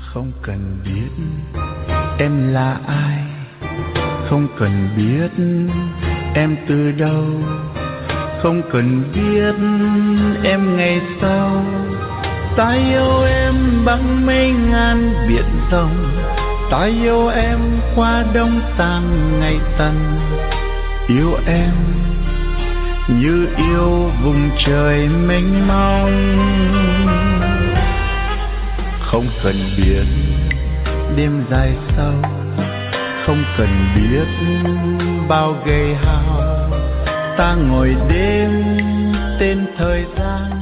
Không cần biết em là ai, không cần biết em từ đâu, không cần biết em ngày sau. Ta yêu em bằng mấy ngàn biển rộng, ta yêu em qua đông sang ngày tận. Yêu em như yêu vùng trời mênh mông. Không cần biết đêm dài sâu, không cần biết bao gầy hao. Ta ngồi đêm tên thời gian,